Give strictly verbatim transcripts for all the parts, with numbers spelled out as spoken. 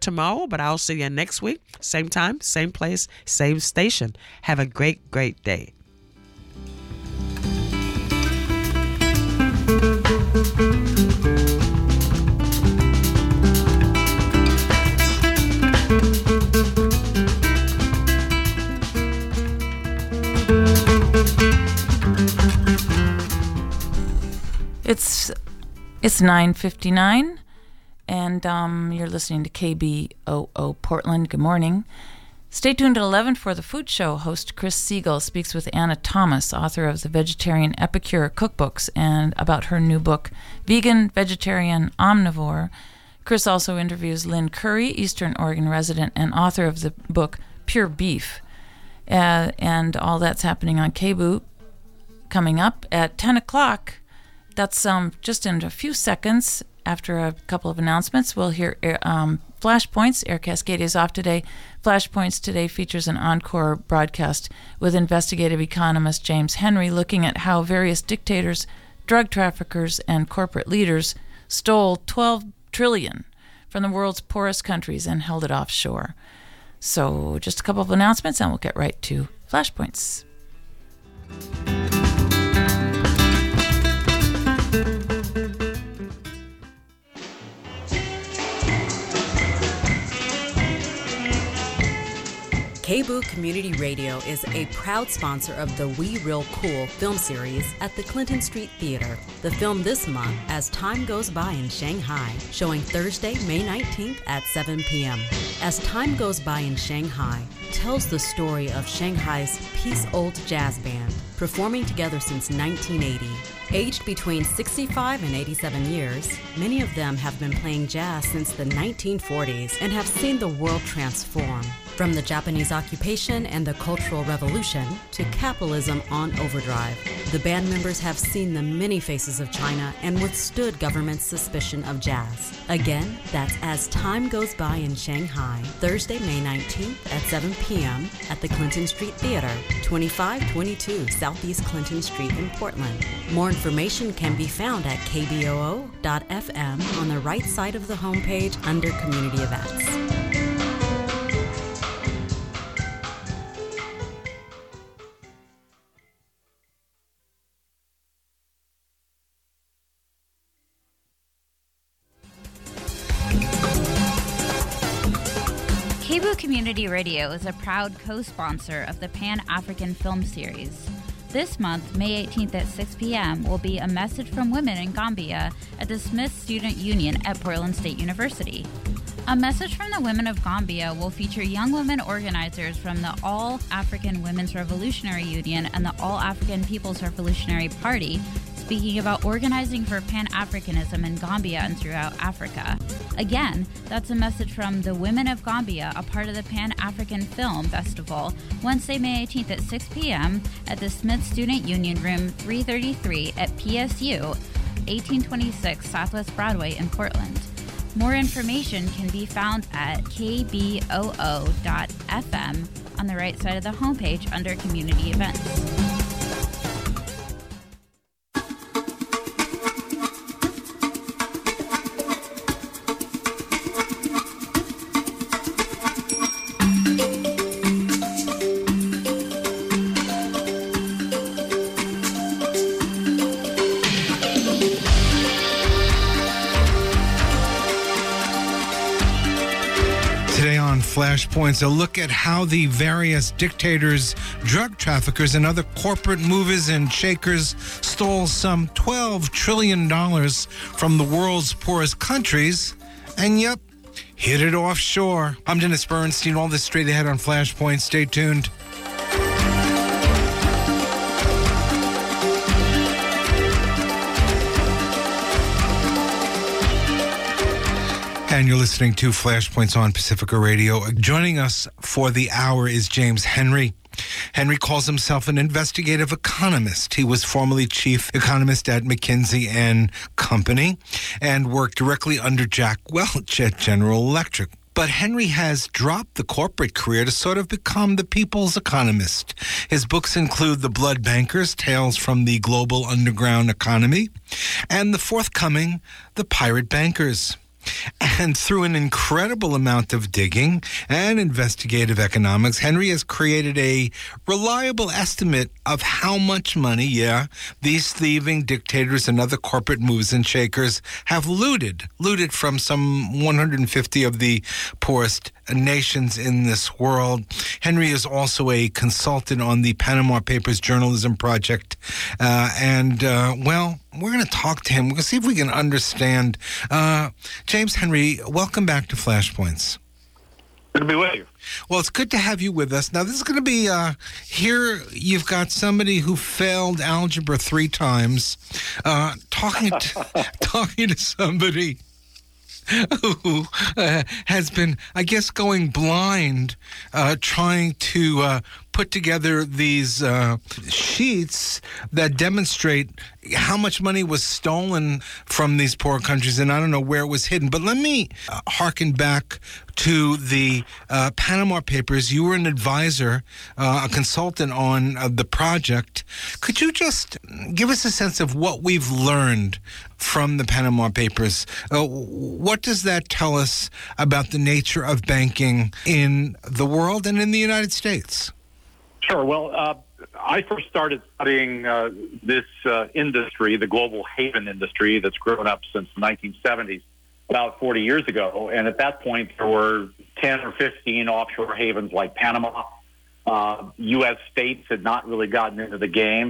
tomorrow, but I'll see you next week. Same time, same place, same station. Have a great, great day. It's it's nine fifty-nine, and um, you're listening to K B O O Portland. Good morning. Stay tuned at eleven for The Food Show. Host Chris Siegel speaks with Anna Thomas, author of the Vegetarian Epicure cookbooks, and about her new book, Vegan, Vegetarian, Omnivore. Chris also interviews Lynn Curry, Eastern Oregon resident and author of the book Pure Beef. Uh, and all that's happening on K B O O coming up at ten o'clock. That's um, just in a few seconds. After a couple of announcements, we'll hear um, Flashpoints. Air Cascadia is off today. Flashpoints today features an encore broadcast with investigative economist James Henry looking at how various dictators, drug traffickers, and corporate leaders stole twelve trillion dollars from the world's poorest countries and held it offshore. So just a couple of announcements, and we'll get right to Flashpoints. K B O O Community Radio is a proud sponsor of the We Real Cool film series at the Clinton Street Theater. The film this month, As Time Goes By in Shanghai, showing Thursday, May nineteenth at seven p.m. As Time Goes By in Shanghai tells the story of Shanghai's Peace-Old Jazz Band, performing together since nineteen eighty. Aged between sixty-five and eighty-seven years, many of them have been playing jazz since the nineteen forties and have seen the world transform. From the Japanese occupation and the Cultural Revolution to capitalism on overdrive, the band members have seen the many faces of China and withstood government's suspicion of jazz. Again, that's As Time Goes By in Shanghai, Thursday, May nineteenth at seven p.m. at the Clinton Street Theater, twenty-five twenty-two Southeast Clinton Street in Portland. More information can be found at k b o o dot f m on the right side of the homepage under Community Events. K B O O Community Radio is a proud co-sponsor of the Pan-African Film Series. This month, May eighteenth at six p.m., will be A Message from Women in Gambia at the Smith Student Union at Portland State University. A Message from the Women of Gambia will feature young women organizers from the All-African Women's Revolutionary Union and the All-African People's Revolutionary Party, speaking about organizing for Pan-Africanism in Gambia and throughout Africa. Again, that's a message from the Women of Gambia, a part of the Pan-African Film Festival, Wednesday, May eighteenth at six p.m. at the Smith Student Union Room three thirty-three at P S U, eighteen twenty-six Southwest Broadway in Portland. More information can be found at k b o o dot f m on the right side of the homepage under Community Events. Flashpoints, a look at how the various dictators, drug traffickers, and other corporate movers and shakers stole some twelve trillion dollars from the world's poorest countries, and yep, hid it offshore. I'm Dennis Bernstein. All this straight ahead on Flashpoint. Stay tuned. And you're listening to Flashpoints on Pacifica Radio. Joining us for the hour is James Henry. Henry calls himself an investigative economist. He was formerly chief economist at McKinsey and Company and worked directly under Jack Welch at General Electric. But Henry has dropped the corporate career to sort of become the people's economist. His books include The Blood Bankers, Tales from the Global Underground Economy, and the forthcoming The Pirate Bankers. And through an incredible amount of digging and investigative economics, Henry has created a reliable estimate of how much money, yeah, these thieving dictators and other corporate movers and shakers have looted, looted from some one hundred fifty of the poorest nations in this world. Henry is also a consultant on the Panama Papers Journalism Project. Uh, and, uh, well, we're going to talk to him. We're going to see if we can understand. Uh, James Henry, welcome back to Flashpoints. Good to be with you. Well, it's good to have you with us. Now, this is going to be, uh, here you've got somebody who failed algebra three times, uh, talking to, talking to somebody who uh, has been, I guess, going blind, uh, trying to uh, put together these uh, sheets that demonstrate how much money was stolen from these poor countries, and I don't know where it was hidden. But let me uh, harken back to the uh, Panama Papers. You were an advisor, uh, a consultant on uh, the project. Could you just give us a sense of what we've learned from the Panama Papers? Uh, what does that tell us about the nature of banking in the world and in the United States? Sure. Well, uh, I first started studying uh, this uh, industry, the global haven industry that's grown up since the nineteen seventies, about forty years ago. And at that point, there were ten or fifteen offshore havens like Panama. Uh, U S states had not really gotten into the game.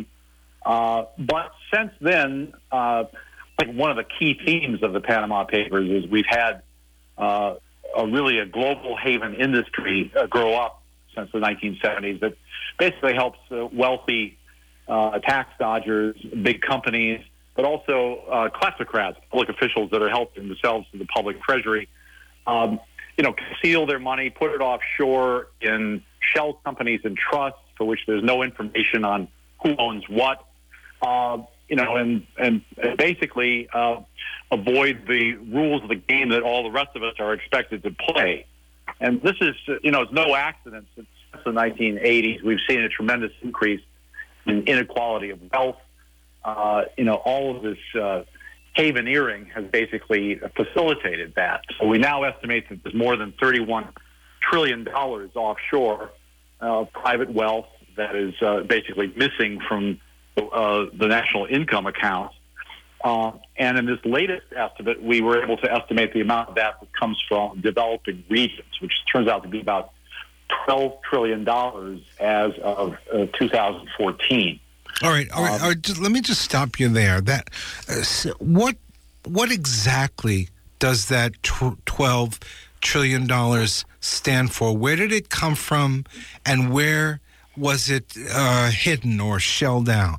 Uh, but since then, uh, I think one of the key themes of the Panama Papers is we've had uh, a really a global haven industry uh, grow up since the nineteen seventies that basically helps uh, wealthy uh, tax dodgers, big companies, but also uh, kleptocrats, public officials that are helping themselves to the public treasury, um, you know, conceal their money, put it offshore in shell companies and trusts for which there's no information on who owns what, uh, you know, and, and basically uh, avoid the rules of the game that all the rest of us are expected to play. And this is, you know, it's no accident. Since the nineteen eighties, we've seen a tremendous increase in inequality of wealth. Uh, you know, all of this uh, haveneering has basically facilitated that. So we now estimate that there's more than thirty-one trillion dollars offshore uh, private wealth that is uh, basically missing from uh, the national income accounts. Uh, and in this latest estimate, we were able to estimate the amount of that that comes from developing regions, which turns out to be about twelve trillion dollars as of uh, two thousand fourteen. All right, all right, um, all right. Just, let me just stop you there. That uh, so what what exactly does that tw- twelve trillion dollars stand for? Where did it come from, and where was it uh, hidden or shelled out?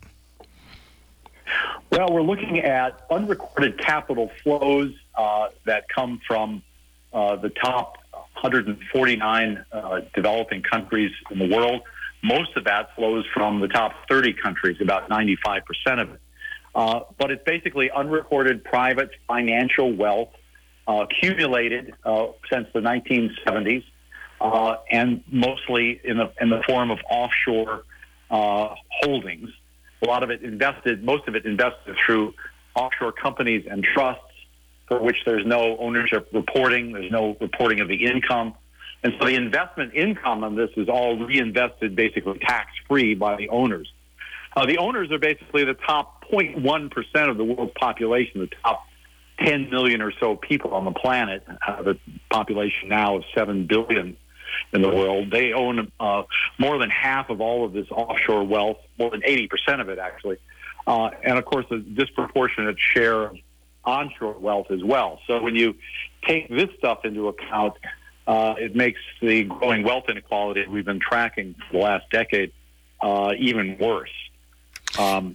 Well, we're looking at unrecorded capital flows uh, that come from uh, the top one hundred forty-nine uh, developing countries in the world. Most of that flows from the top thirty countries, about ninety-five percent of it. Uh, but it's basically unrecorded private financial wealth uh, accumulated uh, since the nineteen seventies, uh, and mostly in the in the form of offshore uh, holdings. A lot of it invested, most of it invested through offshore companies and trusts for which there's no ownership reporting, there's no reporting of the income. And so the investment income on this is all reinvested basically tax-free by the owners. Uh, the owners are basically the top zero point one percent of the world's population, the top ten million or so people on the planet, uh, the population now of seven billion in the world. They own uh, more than half of all of this offshore wealth, more than eighty percent of it, actually. Uh, and, of course, a disproportionate share of onshore wealth as well. So when you take this stuff into account, uh, it makes the growing wealth inequality we've been tracking for the last decade uh, even worse. Um,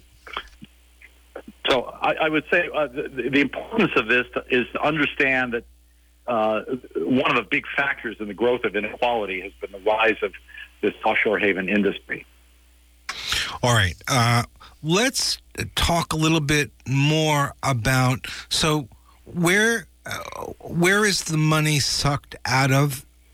so I, I would say uh, the, the importance of this is to understand that Uh, one of the big factors in the growth of inequality has been the rise of this offshore haven industry. All right. Uh, let's talk a little bit more about, so where uh, where is the money sucked out of?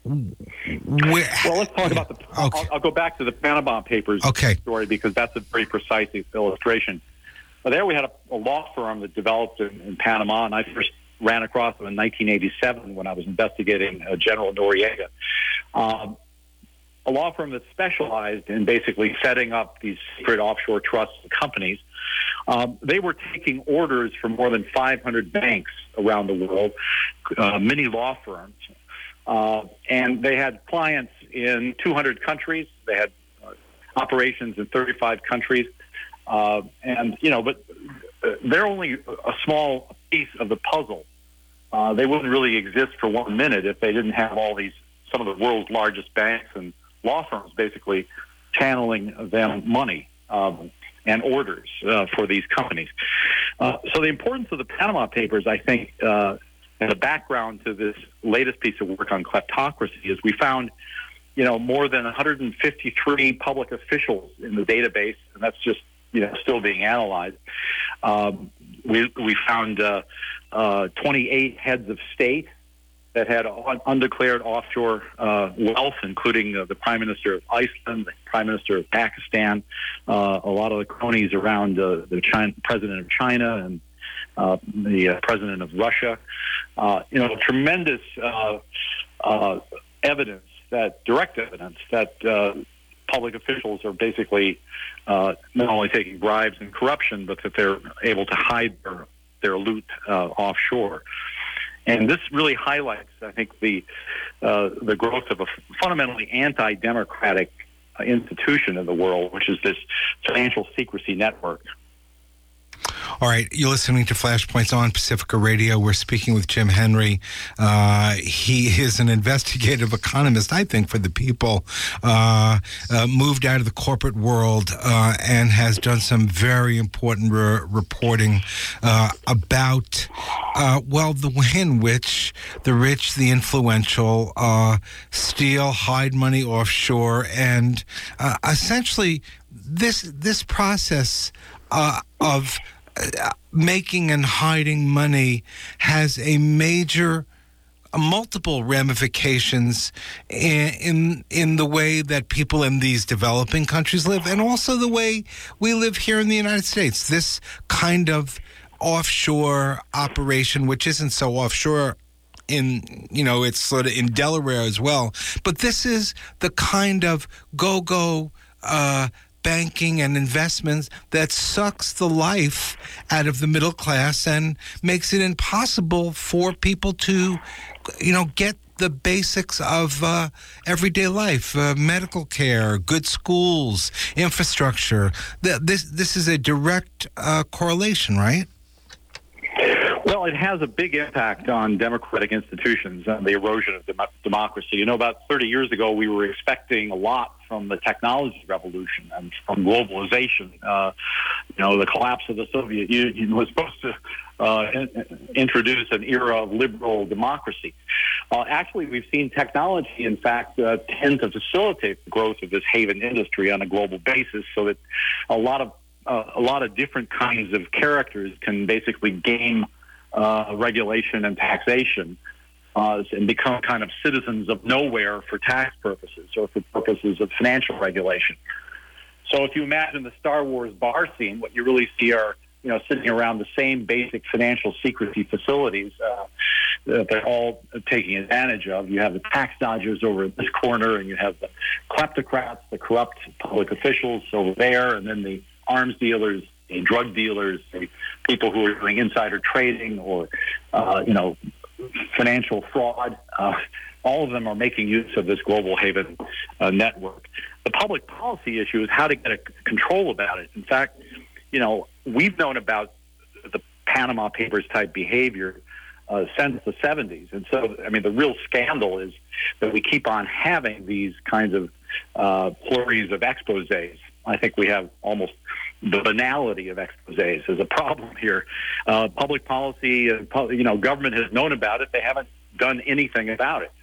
Where? Well, let's talk about the, okay. I'll, I'll go back to the Panama Papers okay. story because that's a very precise illustration. Well, there we had a, a law firm that developed in, in Panama, and I first ran across them in nineteen eighty-seven when I was investigating uh, General Noriega. Um, a law firm that specialized in basically setting up these secret offshore trusts and companies. Um, they were taking orders from more than five hundred banks around the world, uh, many law firms, uh, and they had clients in two hundred countries. They had uh, operations in thirty-five countries, uh, and you know, but they're only a small piece of the puzzle. Uh, they wouldn't really exist for one minute if they didn't have all these, some of the world's largest banks and law firms basically channeling them money um, and orders uh, for these companies. Uh, so the importance of the Panama Papers, I think, uh, and the background to this latest piece of work on kleptocracy is we found, you know, more than one hundred fifty-three public officials in the database, and that's just, you know, still being analyzed. Um, we we found uh, uh, twenty-eight heads of state that had un- undeclared offshore uh, wealth, including uh, the Prime Minister of Iceland, the Prime Minister of Pakistan, uh, a lot of the cronies around uh, the China, President of China and uh, the uh, President of Russia. Uh, you know, tremendous uh, uh, evidence, that direct evidence that uh, public officials are basically uh, not only taking bribes and corruption, but that they're able to hide their, their loot uh, offshore. And this really highlights, I think, the uh, the growth of a fundamentally anti-democratic uh, institution in the world, which is this financial secrecy network. All right, you're listening to Flashpoints on Pacifica Radio. We're speaking with Jim Henry. Uh, he is an investigative economist, I think, for the people, uh, uh, moved out of the corporate world uh, and has done some very important re- reporting uh, about, uh, well, the way in which the rich, the influential, uh, steal, hide money offshore, and uh, essentially this this process uh, of Uh, making and hiding money has a major, uh, multiple ramifications in, in in the way that people in these developing countries live, and also the way we live here in the United States. This kind of offshore operation, which isn't so offshore in, you know, it's sort of in Delaware as well, but this is the kind of go-go uh banking and investments that sucks the life out of the middle class and makes it impossible for people to, you know, get the basics of uh, everyday life, uh, medical care, good schools, infrastructure. This this is a direct uh, correlation, right? Well, it has a big impact on democratic institutions and the erosion of dem- democracy. You know, about thirty years ago, we were expecting a lot from the technology revolution and from globalization. Uh, you know, the collapse of the Soviet Union was supposed to uh, in- introduce an era of liberal democracy. Uh, actually, we've seen technology, in fact, uh, tend to facilitate the growth of this haven industry on a global basis, so that a lot of uh, a lot of different kinds of characters can basically game Uh, regulation and taxation uh, and become kind of citizens of nowhere for tax purposes or for purposes of financial regulation. So if you imagine the Star Wars bar scene, what you really see are, you know, sitting around the same basic financial secrecy facilities uh, that they're all taking advantage of. You have the tax dodgers over in this corner, and you have the kleptocrats, the corrupt public officials over there, and then the arms dealers, the drug dealers, the people who are doing insider trading or, uh, you know, financial fraud. Uh, all of them are making use of this global haven uh, network. The public policy issue is how to get a control about it. In fact, you know, we've known about the Panama Papers type behavior uh, since the seventies. And so, I mean, the real scandal is that we keep on having these kinds of uh, flurries of exposés. I think we have almost the banality of exposés is a problem here. Uh, public policy, uh, you know, government has known about it. They haven't done anything about it.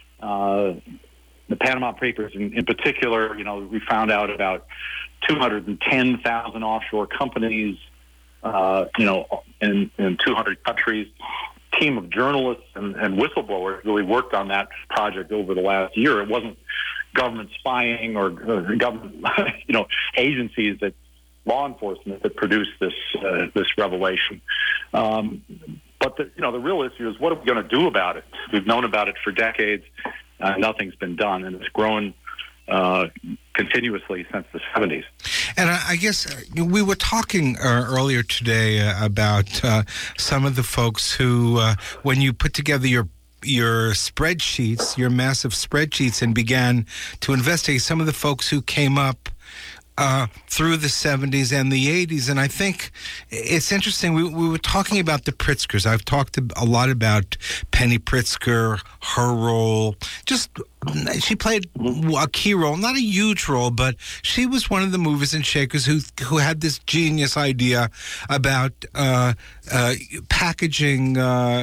Uh, the Panama Papers, in, in particular, you know, we found out about two hundred ten thousand offshore companies, uh, you know, in, in two hundred countries. Team of journalists and, and whistleblowers really worked on that project over the last year. It wasn't government spying or uh, government, you know, agencies that law enforcement that produced this uh, this revelation. Um, but the, you know, the real issue is what are we going to do about it? We've known about it for decades. Uh, nothing's been done, and it's grown uh, continuously since the seventies. And I, I guess uh, we were talking uh, earlier today uh, about uh, some of the folks who, uh, when you put together your your spreadsheets, your massive spreadsheets, and began to investigate some of the folks who came up Uh, through the seventies and the eighties. And I think it's interesting. We, we were talking about the Pritzkers. I've talked a lot about Penny Pritzker, her role. Just, she played a key role, not a huge role, but she was one of the movers and shakers who who had this genius idea about uh, uh, packaging uh,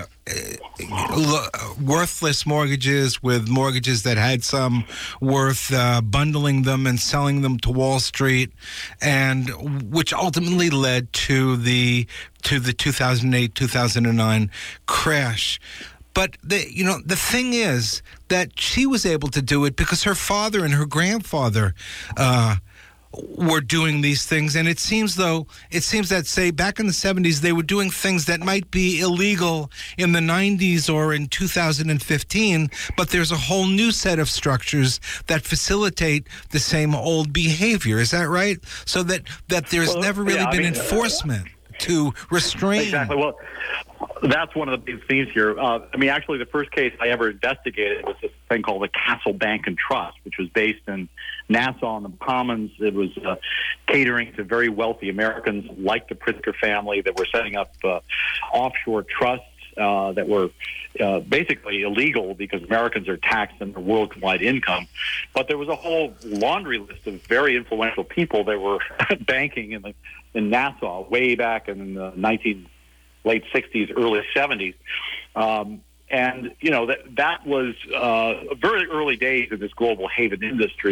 worthless mortgages with mortgages that had some worth, uh, bundling them and selling them to Wall Street, and which ultimately led to the to the two thousand eight two thousand nine crash. But the you know the thing is that she was able to do it because her father and her grandfather uh, were doing these things, and it seems though it seems that say back in the seventies they were doing things that might be illegal in the nineties or in two thousand fifteen, but there's a whole new set of structures that facilitate the same old behavior. Is that right? So that that there's well, never really yeah, been I mean, enforcement uh, to restrain. Exactly. Well, that's one of the big themes here. Uh, I mean, actually, the first case I ever investigated was this thing called the Castle Bank and Trust, which was based in Nassau on the Commons. It was uh, catering to very wealthy Americans like the Pritzker family that were setting up uh, offshore trusts uh, that were uh, basically illegal because Americans are taxed on their worldwide income. But there was a whole laundry list of very influential people that were banking in, the, in Nassau way back in the nineteen late sixties, early seventies. Um, and, you know, that that was uh, very early days in this global haven industry.